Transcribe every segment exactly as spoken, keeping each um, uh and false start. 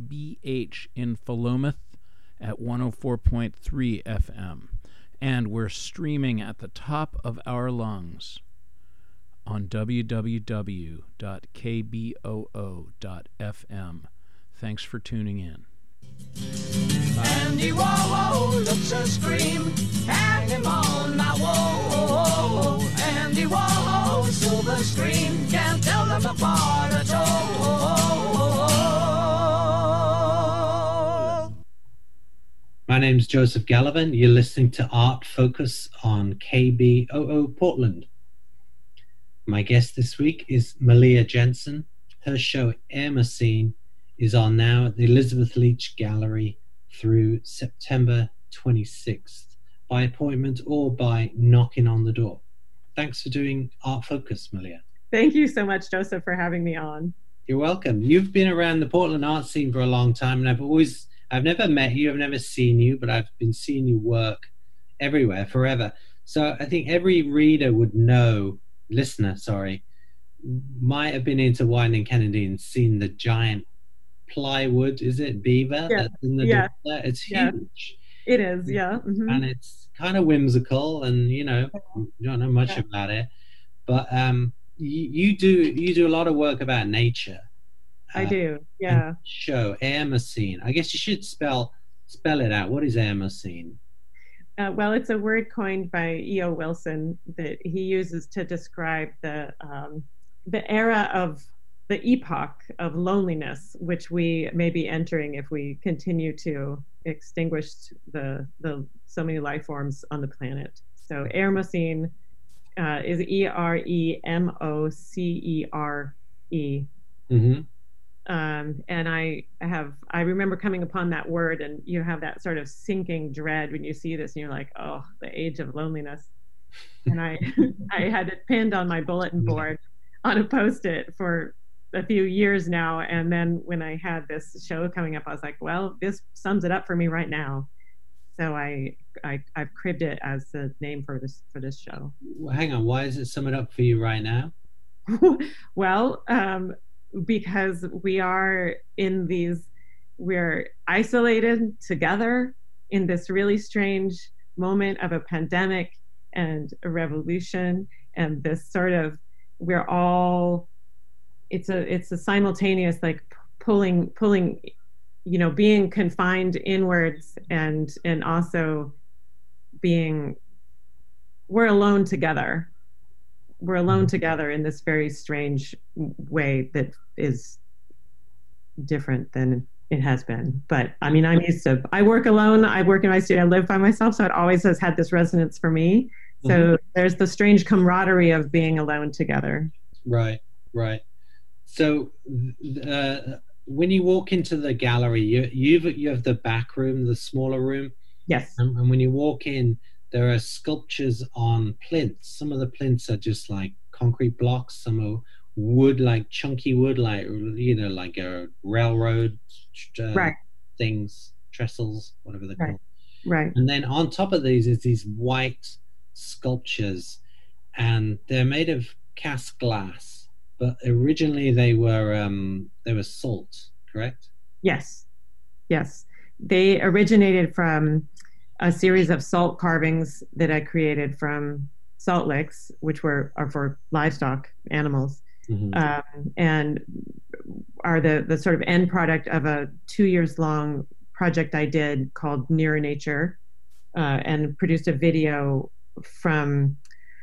B H in Philomath at one oh four point three F M. And we're streaming at the top of our lungs on w w w dot k b o o dot f m. Thanks for tuning in. Andy Warhol looks a scream, hang him on my wall. Andy Warhol, silver screen, can't tell them apart at all. My name's Joseph Gallivan. You're listening to Art Focus on K B O O Portland. My guest this week is Malia Jensen. Her show Air Machine is on now at the Elizabeth Leach Gallery through September twenty-sixth by appointment or by knocking on the door. Thanks for doing Art Focus, Malia. Thank you so much, Joseph, for having me on. You're welcome. You've been around the Portland art scene for a long time, and I've always, I've never met you, I've never seen you, but I've been seeing you work everywhere forever. So I think every reader would know, listener, sorry, might have been into Wieden+Kennedy and seen the giant plywood, is it beaver? Yeah. That's in the Yeah. door? It's Yeah. huge. It is, yeah. Mm-hmm. And it's kind of whimsical, and you know, you don't know much Yeah. about it, but um, you, you do you do a lot of work about nature. I Uh, do, yeah. and show Air Machine. I guess you should spell spell it out. What is Air Machine? Uh, well, it's a word coined by E O. Wilson that he uses to describe the um, the era of the epoch of loneliness, which we may be entering if we continue to extinguish the the so many life forms on the planet. So Air Machine uh, is E R E M O C E R E. Mm-hmm. Um, and I have, I remember coming upon that word, and you have that sort of sinking dread when you see this, and you're like, oh, the age of loneliness. And I, I had it pinned on my bulletin board on a Post-it for a few years now. And then when I had this show coming up, I was like, well, this sums it up for me right now. So I, I, I've cribbed it as the name for this, for this show. Well, hang on. Why does it sum it up for you right now? Well, um, because we are in these, we're isolated together in this really strange moment of a pandemic and a revolution, and this sort of, we're all, it's a, it's a simultaneous, like pulling, pulling, you know, being confined inwards and, and also being, we're alone together. We're alone together in this very strange way that is different than it has been. But I mean, I'm used to, I work alone, I work in my studio, I live by myself, so it always has had this resonance for me. So mm-hmm. There's the strange camaraderie of being alone together. Right, right. So uh, when you walk into the gallery, you, you've, you have the back room, the smaller room. Yes. And, and when you walk in, there are sculptures on plinths. Some of the plinths are just like concrete blocks. Some are wood, like chunky wood, like, you know, like a railroad uh, right. things, trestles, whatever they're right. called. Right. And then on top of these is these white sculptures, and they're made of cast glass. But originally they were um, they were salt, correct? Yes. Yes. They originated from a series of salt carvings that I created from salt licks, which were are for livestock animals, mm-hmm. um, and are the the sort of end product of a two years long project I did called Nearer Nature, uh, and produced a video from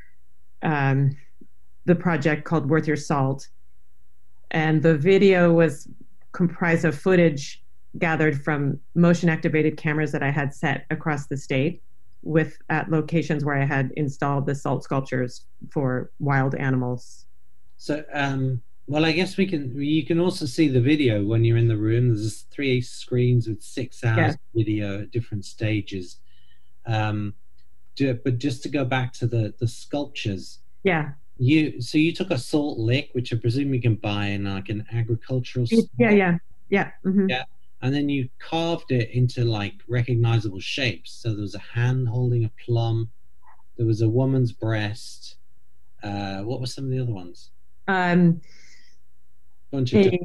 um, the project called Worth Your Salt, and the video was comprised of footage gathered from motion activated cameras that I had set across the state with at locations where I had installed the salt sculptures for wild animals. So, um, well, I guess we can, you can also see the video when you're in the room. There's three screens with six hours yeah. of video at different stages. Um, do, but just to go back to the, the sculptures. Yeah. You, so you took a salt lick, which I presume you can buy in like an agricultural store. Yeah, yeah, yeah. Mm-hmm. Yeah. And then you carved it into like recognizable shapes. So there was a hand holding a plum. There was a woman's breast. Uh, what were some of the other ones? Um, Bunch of a,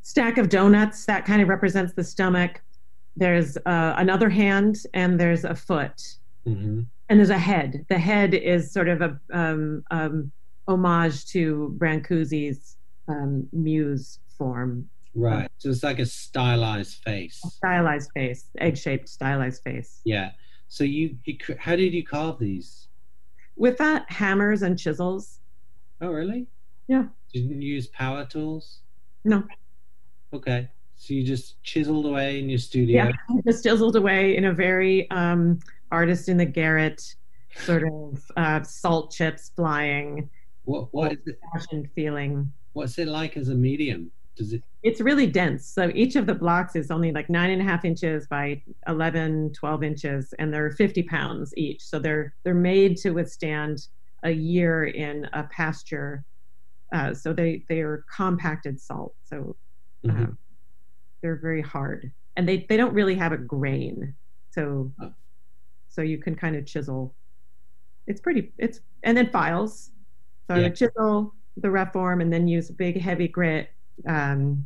stack of donuts that kind of represents the stomach. There's uh, another hand, and there's a foot, Mm-hmm. and there's a head. The head is sort of a um, um, homage to Brancusi's um, muse form, Right. So it's like a stylized face. stylized face, egg-shaped stylized face. Yeah. So you, you, cr- how did you carve these? With that, hammers and chisels. Oh, really? Yeah. You didn't use power tools? No. Okay. So you just chiseled away in your studio? Yeah, just chiseled away in a very um, artist in the garret sort of uh, salt chips flying, What, what is it? fashioned feeling. What's it like as a medium? Does it? It's really dense. So each of the blocks is only like nine and a half inches by eleven, twelve inches, and they're fifty pounds each. So they're they're made to withstand a year in a pasture. Uh, so they they are compacted salt. So uh, Mhm. they're very hard, and they they don't really have a grain. So Oh. so you can kind of chisel. It's pretty. It's and then files. So I Yeah. would chisel the rough form, and then use a big heavy grit um,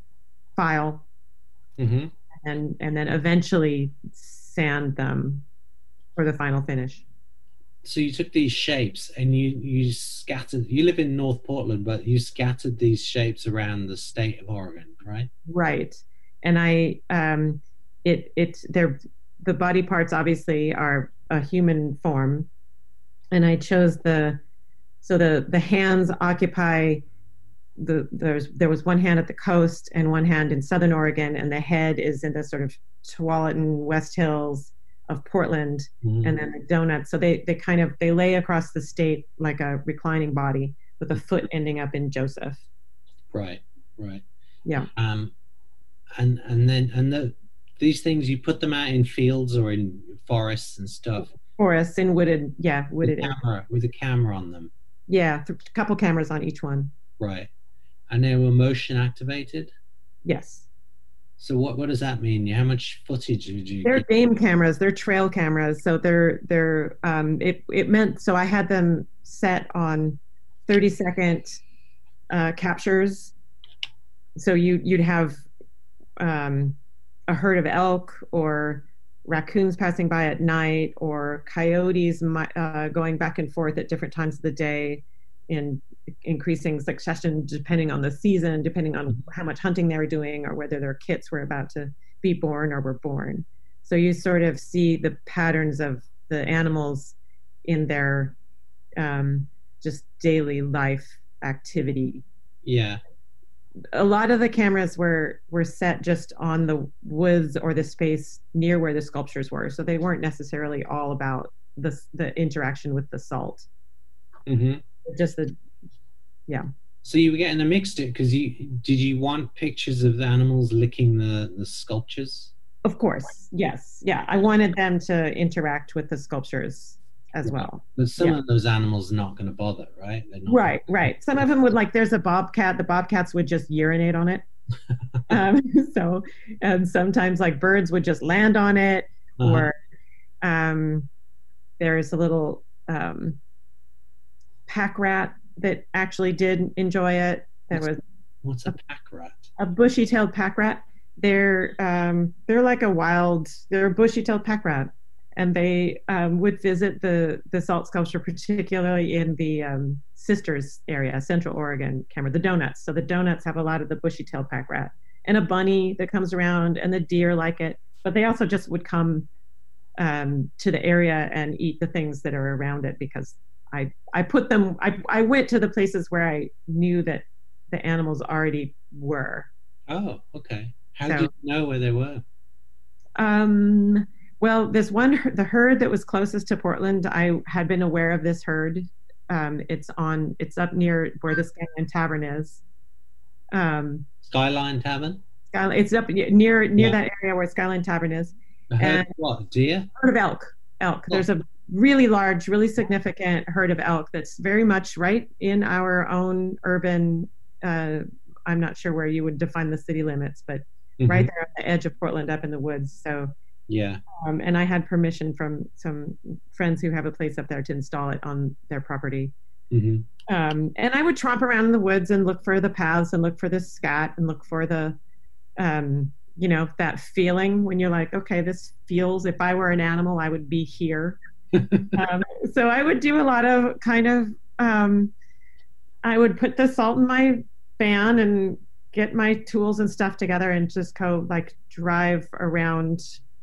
file, Mhm. and and then eventually sand them for the final finish. So you took these shapes and you you scattered. You live in North Portland, but you scattered these shapes around the state of Oregon, right? Right. And I um it it they're the body parts obviously are a human form. And I chose the so the the hands occupy the there's there was one hand at the coast and one hand in southern Oregon, and the head is in the sort of Tualatin West Hills of Portland, Mhm. and then the donuts. So they they kind of they lay across the state like a reclining body with a foot ending up in Joseph. Right, right. Yeah. Um, and and then and the these things you put them out in fields or in forests and stuff Forests in wooded, yeah, with wooded. a camera with a camera on them, Yeah, a couple cameras on each one. right? And they were motion activated. Yes. So what what does that mean? How much footage did you They're get? game cameras, they're trail cameras. So they're they're um it it meant so I had them set on thirty second uh captures. So you you'd have um a herd of elk or raccoons passing by at night, or coyotes mi- uh, going back and forth at different times of the day in increasing succession depending on the season, depending on how much hunting they were doing or whether their kits were about to be born or were born. So you sort of see the patterns of the animals in their um, just daily life activity. Yeah, A lot of the cameras were were set just on the woods or the space near where the sculptures were, so they weren't necessarily all about the the interaction with the salt. hmm Just the yeah. So you were getting a mixed it because you did you want pictures of the animals licking the the sculptures? Of course, yes, yeah. I wanted them to interact with the sculptures as Right. well. But some Yeah. of those animals are not going to bother, right? They're not. Right, right. Some of them would like. There's a bobcat. The bobcats would just urinate on it. um, so, and sometimes like birds would just land on it, Uh-huh. or um, there's a little um, pack rat that actually did enjoy it. There What's- was What's a pack rat? a bushy-tailed pack rat. They're um, they're like a wild. They're a bushy-tailed pack rat, and they um, would visit the the salt sculpture, particularly in the um, Sisters area, Central Oregon camera. The donuts. So the donuts have a lot of the bushy-tailed pack rat, and a bunny that comes around, and the deer like it. But they also just would come um, to the area and eat the things that are around it because I I put them. I I went to the places where I knew that the animals already were. Oh, okay. How So- did you know where they were? Um, well, this one, the herd that was closest to Portland, I had been aware of this herd. Um, it's on, it's up near where the Skyline Tavern is. Um, Skyline Tavern? Skyline, it's up near near Yeah. that area where Skyline Tavern is. A herd And- of what? Deer? Herd of elk. Elk. There's a really large, really significant herd of elk that's very much right in our own urban. Uh, I'm not sure where you would define the city limits, but Mhm. right there on the edge of Portland, up in the woods. So. Yeah. Um, and I had permission from some friends who have a place up there to install it on their property. Mm-hmm. Um, and I would tromp around in the woods and look for the paths and look for the scat and look for the, um, you know, that feeling when you're like, okay, this feels, if I were an animal, I would be here. um, so I would do a lot of kind of, um, I would put the salt in my van and get my tools and stuff together and just go like drive around.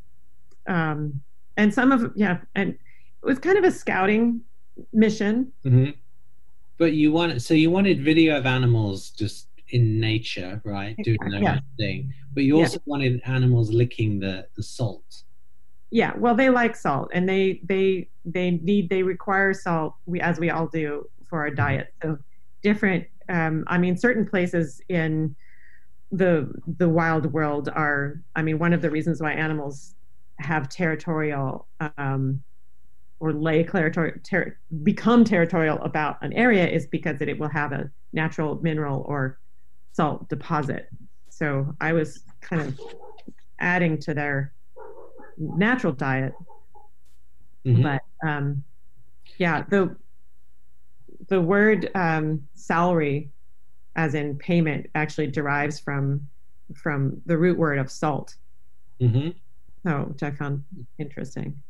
Um, and some of, yeah, and it was kind of a scouting mission. Mm-hmm. But you wanted, so you wanted video of animals just in nature, right? Doing their Yeah. own thing. But you also wanted animals licking the, the salt. Yeah, well, they like salt, and they they they need they require salt. We as we all do for our diet. So different. Um, I mean, certain places in the the wild world are. I mean, one of the reasons why animals have territorial um, or lay territorial ter- become territorial about an area is because it, it will have a natural mineral or salt deposit. So I was kind of adding to their natural diet. Mm-hmm. But um, yeah, the the word um, salary, as in payment, actually derives from from the root word of salt. Mm-hmm. So, which I found interesting.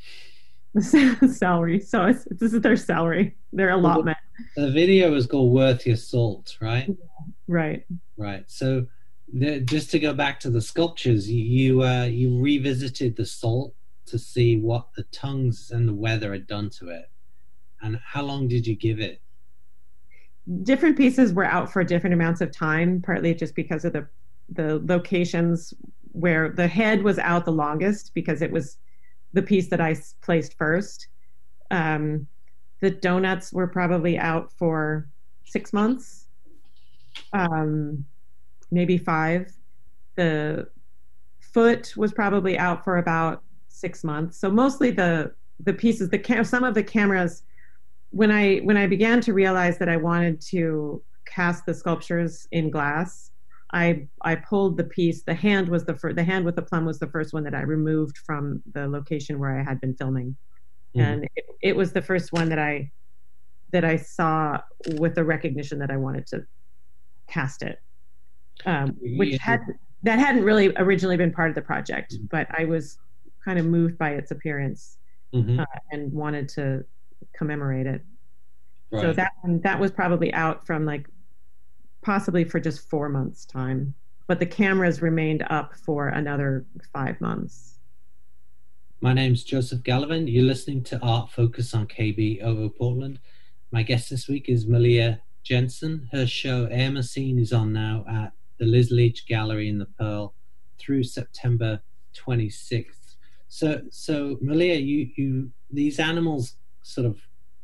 Salary. So it's, this is their salary, their allotment. The video is called Worth Your Salt, right? Yeah, right. Right. So the, just to go back to the sculptures, you you, uh, you revisited the salt to see what the tongues and the weather had done to it. And how long did you give it? Different pieces were out for different amounts of time, partly just because of the the locations where the head was out the longest because it was the piece that I placed first. Um, the donuts were probably out for six months, um, maybe five. The foot was probably out for about six months. So mostly the the pieces, the cam- some of the cameras. When I when I began to realize that I wanted to cast the sculptures in glass, I I pulled the piece. The hand was the first. The hand with the plum was the first one that I removed from the location where I had been filming, mm-hmm. and it, it was the first one that I that I saw with the recognition that I wanted to cast it, um, which yeah. had that hadn't really originally been part of the project, mm-hmm. but I was kind of moved by its appearance, mm-hmm. uh, and wanted to commemorate it. Right. So that one, that was probably out from like possibly for just four months time, but the cameras remained up for another five months. My name's Joseph Gallivan. You're listening to Art Focus on K B O O Portland. My guest this week is Malia Jensen. Her show Air Machine is on now at the Liz Leach Gallery in the Pearl through September twenty-sixth. So, so Malia, you, you these animals sort of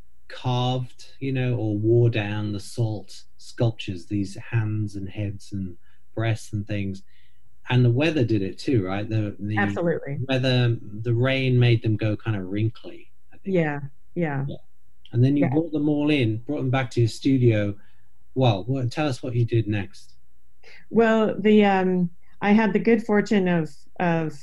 carved, you know, or wore down the salt sculptures, these hands and heads and breasts and things. And the weather did it too, right? The, the Absolutely. Weather, the rain made them go kind of wrinkly, I think. Yeah, yeah. yeah. And then you yeah. brought them all in, brought them back to your studio. Well, what, tell us what you did next. Well, the um, I had the good fortune of of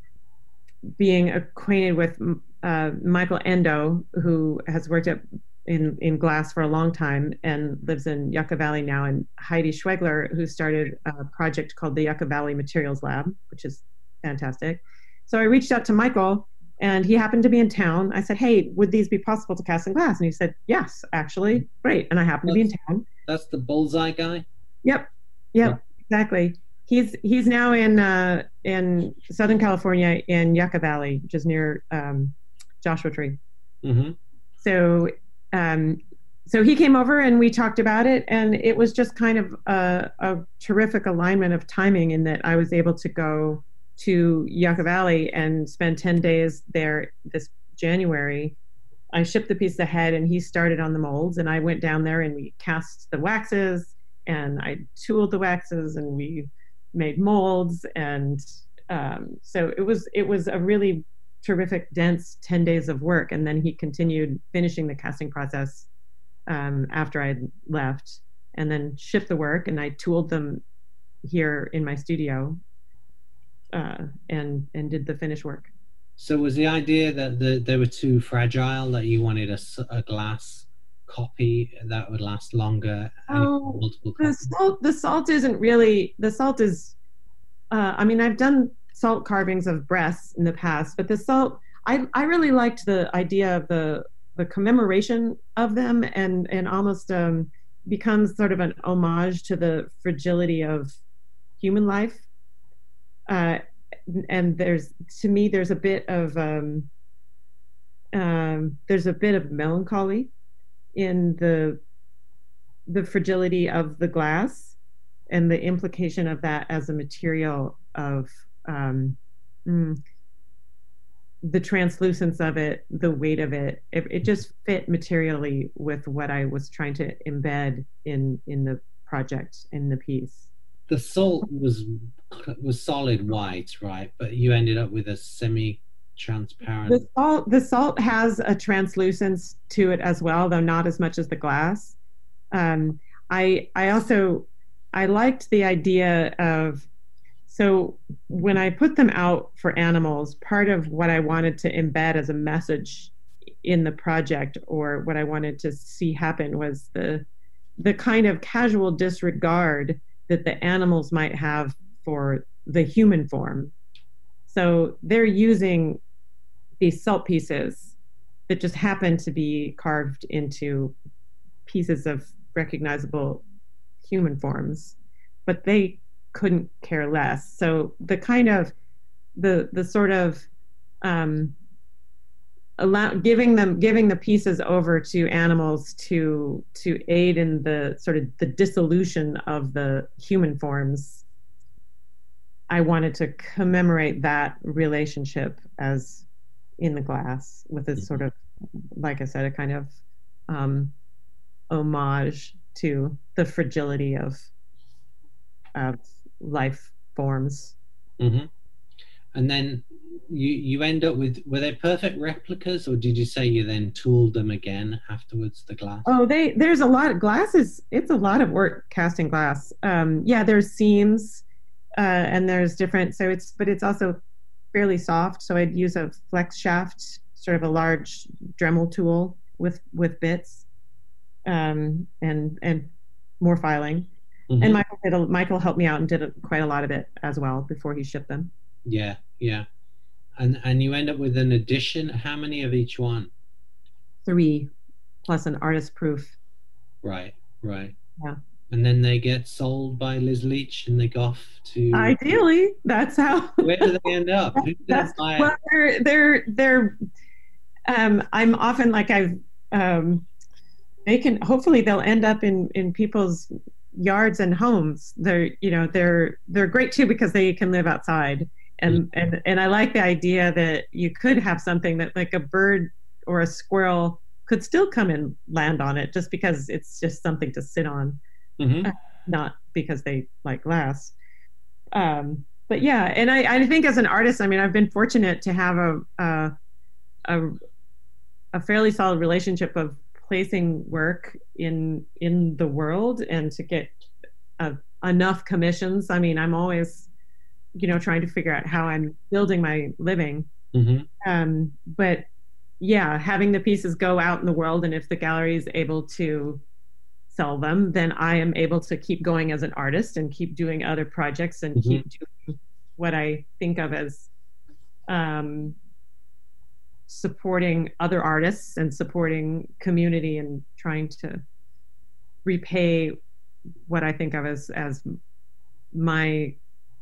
being acquainted with uh, Michael Endo, who has worked at, in, in glass for a long time and lives in Yucca Valley now, and Heidi Schwegler, who started a project called the Yucca Valley Materials Lab, which is fantastic. So I reached out to Michael, and he happened to be in town. I said, hey, would these be possible to cast in glass? And he said, yes, actually, great. And I happened that's, to be in town. That's the bullseye guy? Yep, yep, yeah. Exactly. He's he's now in uh, in Southern California in Yucca Valley, which is near um, Joshua Tree. Mm-hmm. So um, so he came over and we talked about it, and it was just kind of a, a terrific alignment of timing in that I was able to go to Yucca Valley and spend ten days there this January. I shipped the piece ahead, and he started on the molds, and I went down there and we cast the waxes, and I tooled the waxes, and we made molds, and um, so it was it was a really terrific, dense ten days of work. And then he continued finishing the casting process um, after I left, and then shipped the work, and I tooled them here in my studio, uh, and and did the finish work. So was the idea that the, they were too fragile, that you wanted a, a glass copy that would last longer? Oh, multiple the copies? salt, the salt isn't really, the salt is, uh, I mean, I've done salt carvings of breasts in the past, but the salt, I, I really liked the idea of the, the commemoration of them, and, and almost um, becomes sort of an homage to the fragility of human life. Uh, and there's, to me, there's a bit of, um, um, there's a bit of melancholy in the, the fragility of the glass and the implication of that as a material of um, mm, the translucence of it, the weight of it. it. It just fit materially with what I was trying to embed in in the project, in the piece. The salt was was solid white, right? But you ended up with a semi-transparent. The salt, the salt has a translucence to it as well, though not as much as the glass. Um, I I also I liked the idea of, so when I put them out for animals, part of what I wanted to embed as a message in the project, or what I wanted to see happen, was the the kind of casual disregard that the animals might have for the human form. So they're using these salt pieces that just happen to be carved into pieces of recognizable human forms, but they couldn't care less. So the kind of the the sort of um, allow giving them giving the pieces over to animals to to aid in the sort of the dissolution of the human forms. I wanted to commemorate that relationship as in the glass, with a sort of, like I said, a kind of um, homage to the fragility of of life forms. Mm-hmm. And then you you end up with, were they perfect replicas, or did you say you then tooled them again afterwards, the glass? Oh, they there's a lot of glasses. It's a lot of work casting glass. Um, yeah, there's seams, uh, and there's different. So it's but it's also fairly soft. So I'd use a flex shaft, sort of a large Dremel tool with with bits, um, and and more filing. Mm-hmm. And Michael did a, Michael helped me out and did a, quite a lot of it as well before he shipped them. Yeah, yeah. And and you end up with an edition. How many of each one? Three, plus an artist proof. Right, right. Yeah. And then they get sold by Liz Leach, and they go off to. Ideally, that's how. Where do they end up? Who that's, well, they're they're they're. Um, I'm often like I've. Um, they can hopefully they'll end up in in people's yards and homes. They're you know they're they're great too because they can live outside. And, and and I like the idea that you could have something that, like, a bird or a squirrel could still come and land on it, just because it's just something to sit on, mm-hmm. uh, not because they like glass. Um, but yeah, and I, I think as an artist, I mean, I've been fortunate to have a a, a, a fairly solid relationship of placing work in in the world and to get uh, enough commissions. I mean, I'm always you know, trying to figure out how I'm building my living. Mm-hmm. Um, but yeah, having the pieces go out in the world, and if the gallery is able to sell them, then I am able to keep going as an artist and keep doing other projects and mm-hmm. keep doing what I think of as um, supporting other artists and supporting community and trying to repay what I think of as, as my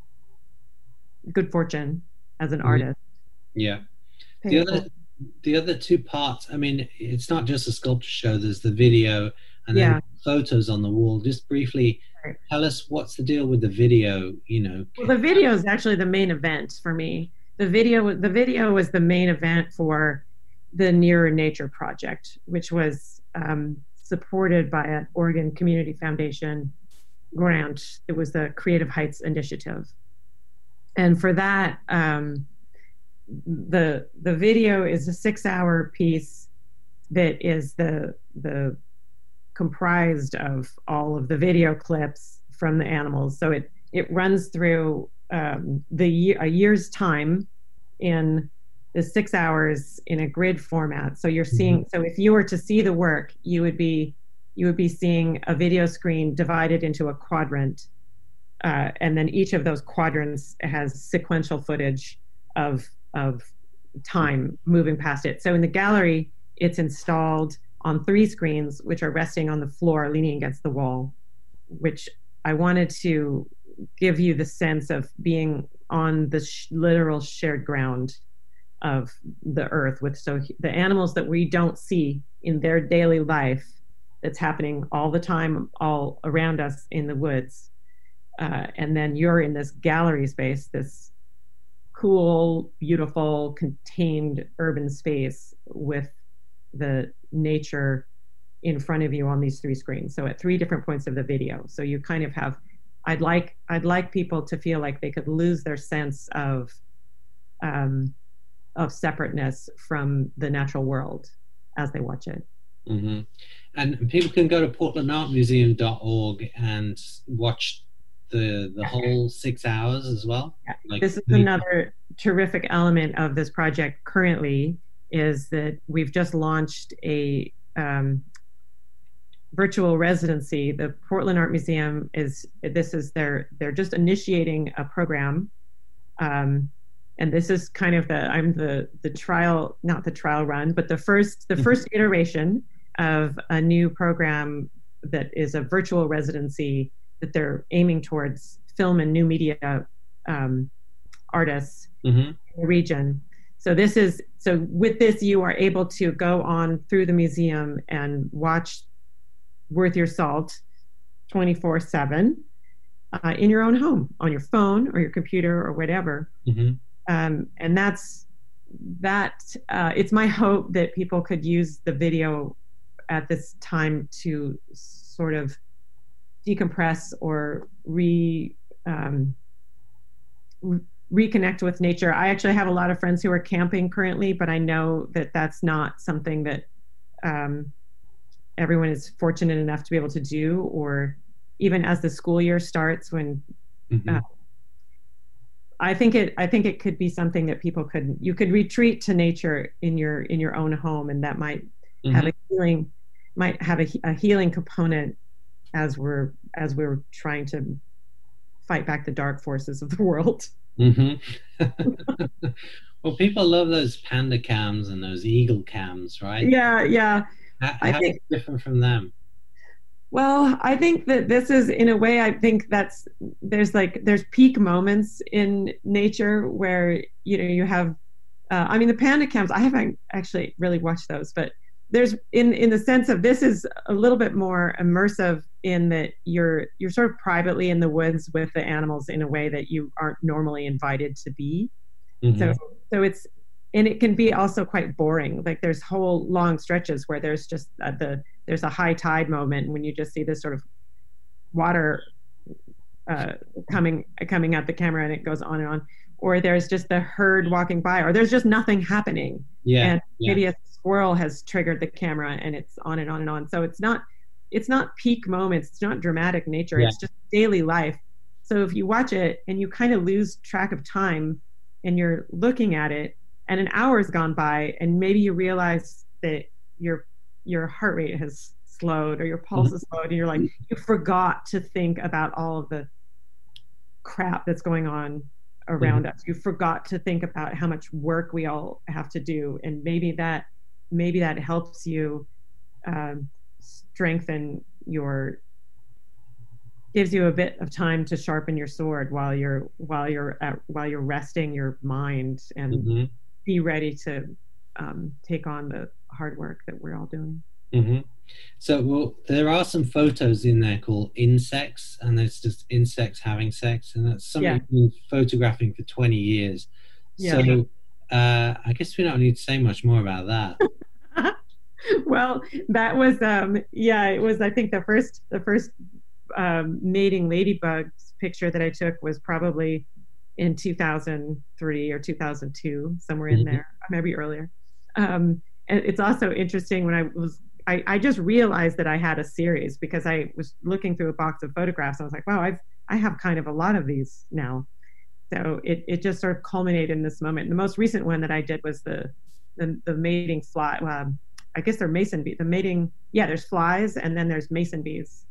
good fortune as an artist. Yeah. The other, the other two parts, I mean, it's not just a sculpture show, there's the video and then yeah. photos on the wall. Just briefly right. tell us what's the deal with the video, you know. Well, the video is actually the main event for me. The video, the video was the main event for the Nearer Nature project, which was um, supported by an Oregon Community Foundation grant. It was the Creative Heights Initiative. And for that, um, the the video is a six-hour piece that is the the comprised of all of the video clips from the animals. So it it runs through um, the year, a year's time in the six hours in a grid format. So you're seeing, so if you were to see the work, you would be, you would be seeing a video screen divided into a quadrant. Uh, and then each of those quadrants has sequential footage of, of time moving past it. So in the gallery, it's installed on three screens, which are resting on the floor, leaning against the wall, which I wanted to give you the sense of being on the sh- literal shared ground of the earth with, so the animals that we don't see in their daily life that's happening all the time, all around us in the woods. Uh, and then you're in this gallery space, this cool, beautiful, contained urban space with the nature in front of you on these three screens. So at three different points of the video. So you kind of have, I'd like, I'd like people to feel like they could lose their sense of, um, of separateness from the natural world as they watch it. Mm-hmm. And people can go to portland art museum dot org and watch the the whole six hours as well. Yeah. Like, this is another terrific element of this project currently, is that we've just launched a um, virtual residency. The Portland Art Museum is, this is their, they're just initiating a program. Um, and this is kind of the, I'm the, the trial, not the trial run, but the first, the first iteration of a new program that is a virtual residency that they're aiming towards film and new media um, artists mm-hmm. in the region. So this is, so with this, you are able to go on through the museum and watch Worth Your Salt twenty-four seven uh, in your own home, on your phone or your computer or whatever. Mm-hmm. Um, and that's, that, uh, it's my hope that people could use the video at this time to sort of decompress or re, um, re- reconnect with nature. I actually have a lot of friends who are camping currently, but I know that that's not something that um, everyone is fortunate enough to be able to do, or even as the school year starts, when mm-hmm. uh, I think it, I think it could be something that people could, you could retreat to nature in your, in your own home. And that might mm-hmm. have a healing, might have a, a healing component as we're, as we're trying to fight back the dark forces of the world. Mm-hmm. Well, people love those panda cams and those eagle cams, right? Yeah, yeah. How, I how think, is it different from them? Well, I think that this is, in a way, I think that's, there's like, there's peak moments in nature where, you know, you have, uh, I mean, the panda cams, I haven't actually really watched those, but there's, in, in the sense of, this is a little bit more immersive in that you're, you're sort of privately in the woods with the animals in a way that you aren't normally invited to be. Mm-hmm. So, so it's, and it can be also quite boring. Like there's whole long stretches where there's just uh, the, there's a high tide moment when you just see this sort of water uh, coming, coming at the camera, and it goes on and on. Or there's just the herd walking by, or there's just nothing happening. Yeah. And yeah. maybe a squirrel has triggered the camera, and it's on and on and on. So it's not, it's not peak moments. It's not dramatic nature. Yeah. It's just daily life. So if you watch it and you kind of lose track of time and you're looking at it, and an hour's gone by, and maybe you realize that your your heart rate has slowed, or your pulse is slowed, and you're like, you forgot to think about all of the crap that's going on around mm-hmm. us. You forgot to think about how much work we all have to do, and maybe that maybe that helps you um, strengthen your, gives you a bit of time to sharpen your sword while you're while you're at, while you're resting your mind and mm-hmm. be ready to um, take on the hard work that we're all doing. Mm-hmm. So, well, there are some photos in there called insects, and it's just insects having sex, and that's something yeah. you've been photographing for twenty years. Yeah. So, uh, I guess we don't need to say much more about that. Well, that was, um, yeah, it was, I think the first, the first um, mating ladybugs picture that I took was probably in two thousand three or two thousand two, somewhere in mm-hmm. there, maybe earlier. Um, and it's also interesting when I was, I, I just realized that I had a series because I was looking through a box of photographs. I was like, wow, I've, I have kind of a lot of these now. So it, it just sort of culminated in this moment. And the most recent one that I did was the the, the mating fly. Um, I guess they're mason bees. The mating, yeah, there's flies and then there's mason bees.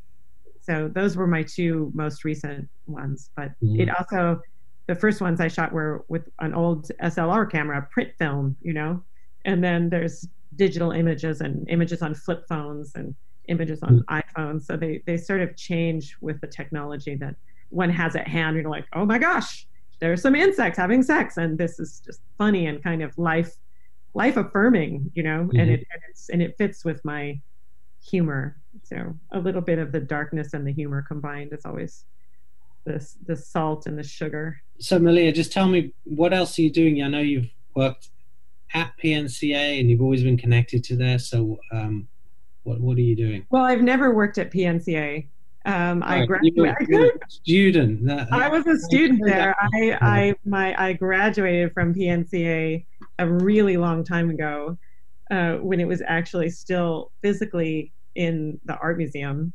So those were my two most recent ones. But mm-hmm. it also, the first ones I shot were with an old S L R camera, print film, you know, and then there's digital images and images on flip phones and images on mm-hmm. iPhones. So they, they sort of change with the technology that one has at hand. You're like, oh my gosh, there's some insects having sex. And this is just funny and kind of life, life affirming, you know, mm-hmm. and it, and it's, and it fits with my humor. So a little bit of the darkness and the humor combined is always this, the salt and the sugar. So Malia, just tell me, what else are you doing? I know you've worked at P N C A and you've always been connected to there. So um, what, what are you doing? Well, I've never worked at P N C A. Um, I right. graduated. You were a student. That, I was a student there. I, I, my, I graduated from P N C A a really long time ago, uh, when it was actually still physically in the art museum.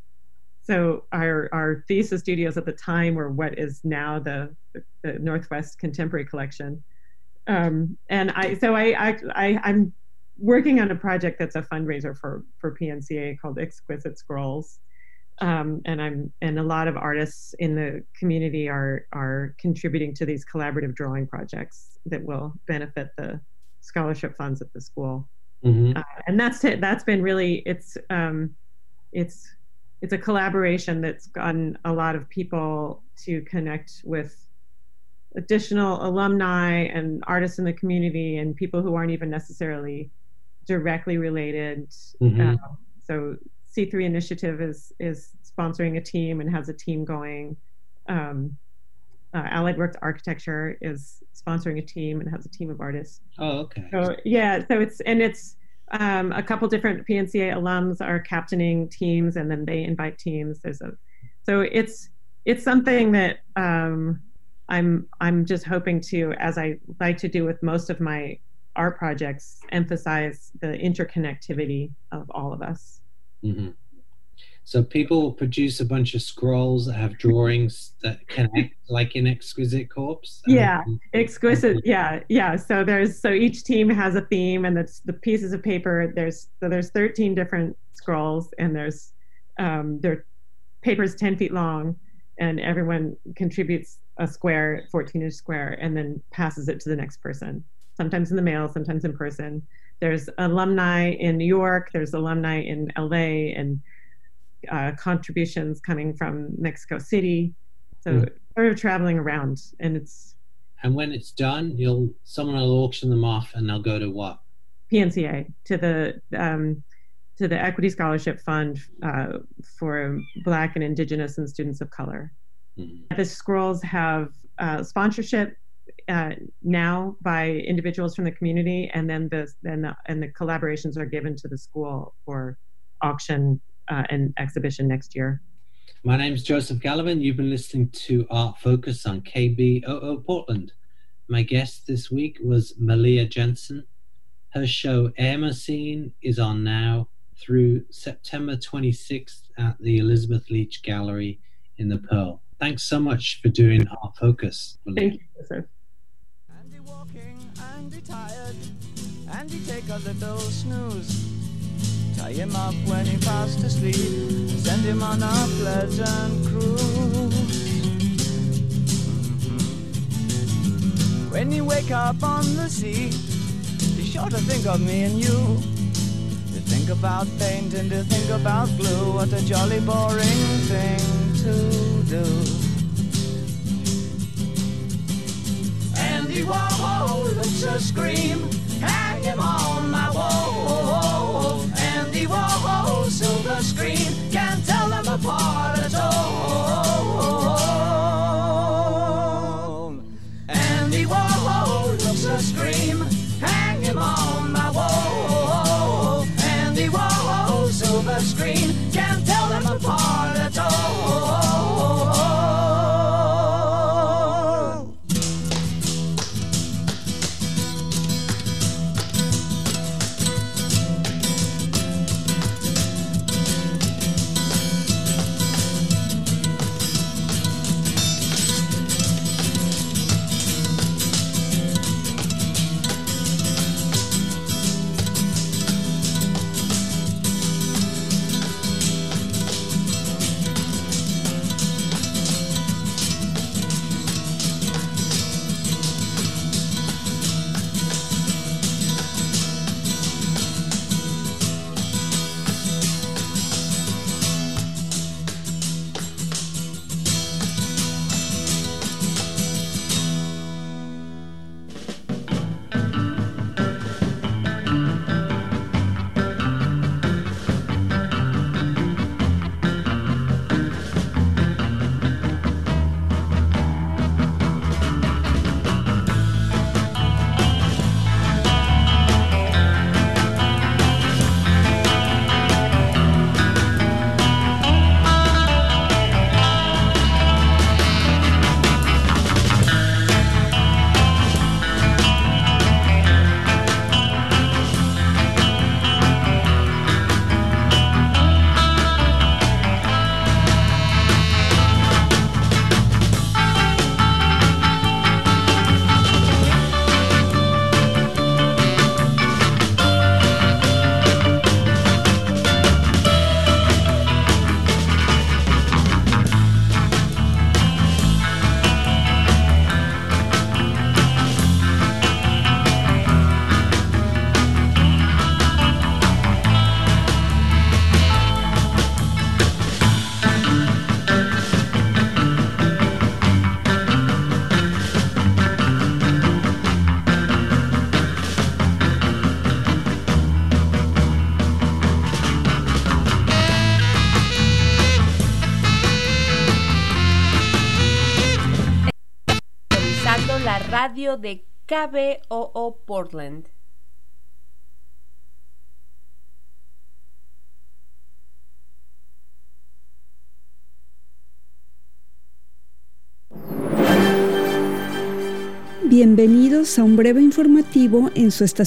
So our our thesis studios at the time were what is now the, the Northwest Contemporary Collection. Um, and I so I, I I I'm working on a project that's a fundraiser for for P N C A called Exquisite Scrolls. Um, and I'm and a lot of artists in the community are are contributing to these collaborative drawing projects that will benefit the scholarship funds at the school. Mm-hmm. Uh, and that's it. That's been really it's um, it's it's a collaboration that's gotten a lot of people to connect with additional alumni and artists in the community and people who aren't even necessarily directly related. Mm-hmm. Uh, so C three Initiative is is sponsoring a team and has a team going. Um, uh, Allied Works Architecture is sponsoring a team and has a team of artists. Oh, okay. So yeah, so it's and it's um, a couple different P N C A alums are captaining teams, and then they invite teams. There's a so it's it's something that um, I'm I'm just hoping to, as I like to do with most of my art projects, emphasize the interconnectivity of all of us. Mm-hmm. So people produce a bunch of scrolls that have drawings that connect, like in Exquisite Corpse. Yeah, um, exquisite. Yeah, yeah. So there's so each team has a theme, and that's the pieces of paper. There's so there's thirteen different scrolls, and there's um, their paper's ten feet long, and everyone contributes a square, fourteen inch square, and then passes it to the next person. Sometimes in the mail, sometimes in person. There's alumni in New York, there's alumni in L A, and uh, contributions coming from Mexico City. So mm. sort of traveling around, and it's. And when it's done, you'll someone will auction them off, and they'll go to what? P N C A, to the um, to the Equity Scholarship Fund uh, for Black and Indigenous and students of color. Mm-hmm. The scrolls have uh, sponsorship. Uh, now by individuals from the community, and then the and the, and the collaborations are given to the school for auction uh, and exhibition next year. My name is Joseph Gallivan. You've been listening to Art Focus on K B O O Portland. My guest this week was Malia Jensen. Her show Airmacine is on now through September twenty-sixth at the Elizabeth Leach Gallery in the Pearl. Thanks so much for doing Art Focus, Malia. Thank you, Joseph. Andy walking, Andy tired, Andy take a little snooze. Tie him up when he fast asleep, send him on a pleasant cruise. Mm-hmm. When you wake up on the sea, be sure to think of me and you. To think about paint and to think about glue, what a jolly boring thing to do. Andy Warhol looks a scream, hang him on my wall. Andy Warhol, silver screen, can't tell them apart at all. Andy Warhol looks a scream, hang him on my wall. Andy Warhol, silver screen, can't tell them apart at all. radio de K B O O Portland. Bienvenidos a un breve informativo en su estación